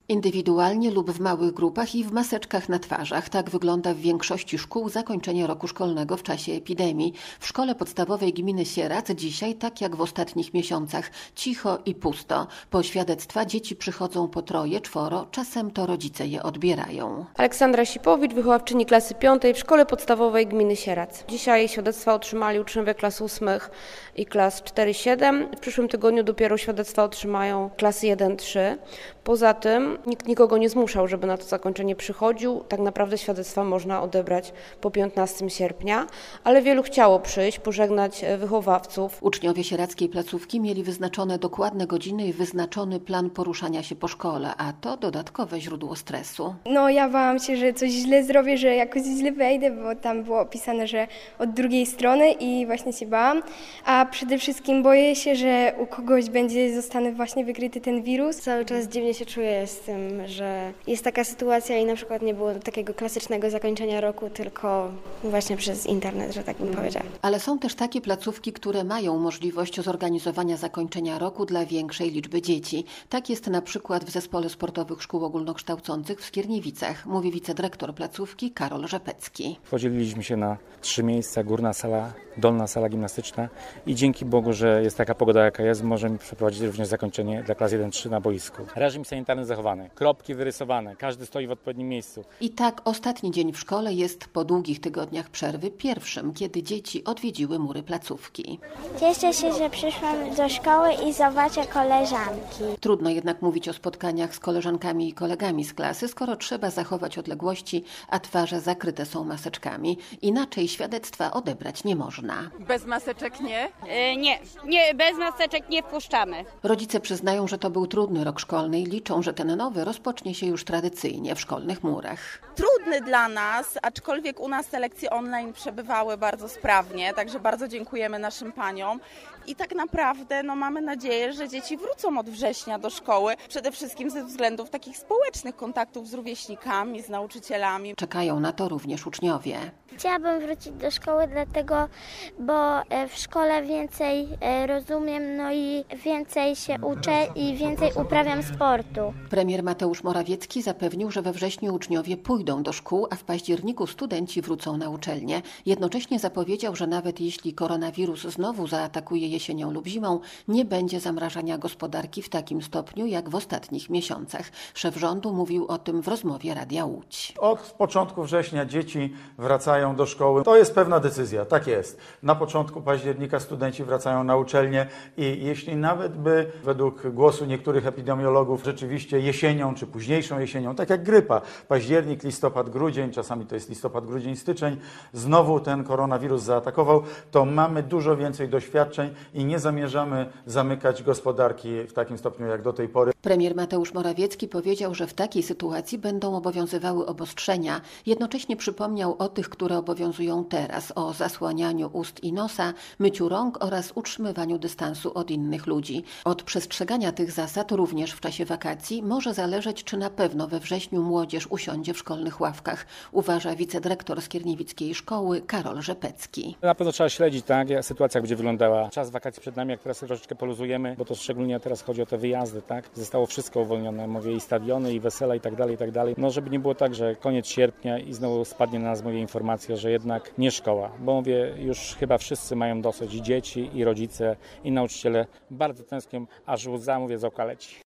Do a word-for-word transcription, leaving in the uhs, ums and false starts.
Indywidualnie lub w małych grupach i w maseczkach na twarzach. Tak wygląda w większości szkół zakończenie roku szkolnego w czasie epidemii. W szkole podstawowej gminy Sieradz dzisiaj, tak jak w ostatnich miesiącach, cicho i pusto. Po świadectwa dzieci przychodzą po troje, czworo, czasem to rodzice je odbierają. Aleksandra Sipowicz, wychowawczyni klasy piątej w szkole podstawowej gminy Sieradz. Dzisiaj świadectwa otrzymali uczniowie klas ósmych i klas cztery siedem. W przyszłym tygodniu dopiero świadectwa otrzymają klasy jeden trzy. Poza tym nikt nikogo nie zmuszał, żeby na to zakończenie przychodził. Tak naprawdę świadectwa można odebrać po piętnastego sierpnia, ale wielu chciało przyjść, pożegnać wychowawców. Uczniowie sieradzkiej placówki mieli wyznaczone dokładne godziny i wyznaczony plan poruszania się po szkole, a to dodatkowe źródło stresu. No ja bałam się, że coś źle zrobię, że jakoś źle wejdę, bo tam było opisane, że od drugiej strony i właśnie się bałam. A przede wszystkim boję się, że u kogoś będzie zostanę właśnie wykryty ten wirus. Cały czas dziwnie się czuję z tym, że jest taka sytuacja i na przykład nie było takiego klasycznego zakończenia roku, tylko właśnie przez internet, że tak bym powiedziała. Ale są też takie placówki, które mają możliwość zorganizowania zakończenia roku dla większej liczby dzieci. Tak jest na przykład w Zespole Sportowych Szkół Ogólnokształcących w Skierniewicach, mówi wicedyrektor placówki Karol Rzepecki. Podzieliliśmy się na trzy miejsca, górna sala, dolna sala gimnastyczna i dzięki Bogu, że jest taka pogoda jaka jest, możemy przeprowadzić również zakończenie dla klas jeden trzy na boisku. Reżim sanitarny zachowany, kropki wyrysowane, każdy stoi w odpowiednim miejscu. I tak ostatni dzień w szkole jest po długich tygodniach przerwy pierwszym, kiedy dzieci odwiedziły mury placówki. Cieszę się, że przyszłam do szkoły i zobaczę koleżanki. Trudno jednak mówić o spotkaniach z koleżankami i kolegami z klasy, skoro trzeba zachować odległości, a twarze zakryte są maseczkami. Inaczej świadectwa odebrać nie można. Bez maseczek nie? Yy, nie, nie, bez maseczek nie wpuszczamy. Rodzice przyznają, że to był trudny rok szkolny i liczą, że ten nowy rozpocznie się już tradycyjnie w szkolnych murach. Trudny dla nas, aczkolwiek u nas te lekcje online przebywały bardzo sprawnie, także bardzo dziękujemy naszym paniom. I tak naprawdę no, mamy nadzieję, że dzieci wrócą od września do szkoły, przede wszystkim ze względów takich społecznych kontaktów z rówieśnikami, z nauczycielami. Czekają na to również uczniowie. Chciałabym wrócić do szkoły dlatego, bo w szkole więcej rozumiem, no i więcej się uczę i więcej uprawiam sportu. Premier Mateusz Morawiecki zapewnił, że we wrześniu uczniowie pójdą do szkół, a w październiku studenci wrócą na uczelnię. Jednocześnie zapowiedział, że nawet jeśli koronawirus znowu zaatakuje jesienią lub zimą, nie będzie zamrażania gospodarki w takim stopniu jak w ostatnich miesiącach. Szef rządu mówił o tym w rozmowie Radia Łódź. Od początku września dzieci wracają do szkoły. To jest pewna decyzja, tak jest. Na początku października studenci wracają na uczelnię i jeśli nawet by według głosu niektórych epidemiologów rzeczywiście jesienią czy późniejszą jesienią, tak jak grypa, październik, listopad, grudzień, czasami to jest listopad, grudzień, styczeń, znowu ten koronawirus zaatakował, to mamy dużo więcej doświadczeń i nie zamierzamy zamykać gospodarki w takim stopniu jak do tej pory. Premier Mateusz Morawiecki powiedział, że w takiej sytuacji będą obowiązywały obostrzenia. Jednocześnie przypomniał o tych, które obowiązują teraz, o zasłanianiu ust i nosa, myciu rąk oraz utrzymywaniu dystansu od innych ludzi. Od przestrzegania tych zasad również w czasie wakacji może zależeć, czy na pewno we wrześniu młodzież usiądzie w szkolnych ławkach, uważa wicedyrektor Skierniewickiej Szkoły Karol Rzepecki. Na pewno trzeba śledzić, tak, jak sytuacja będzie wyglądała. Czas wakacji przed nami, jak teraz troszeczkę poluzujemy, bo to szczególnie teraz chodzi o te wyjazdy, tak. Zostało wszystko uwolnione, mówię i stadiony, i wesela i tak dalej, i tak dalej. No żeby nie było tak, że koniec sierpnia i znowu spadnie na nas mówię informacja, że jednak nie szkoła, bo mówię, już chyba wszyscy mają dosyć, i dzieci, i rodzice, i nauczyciele. Bardzo tęsknią, aż łza mówię z oka leci.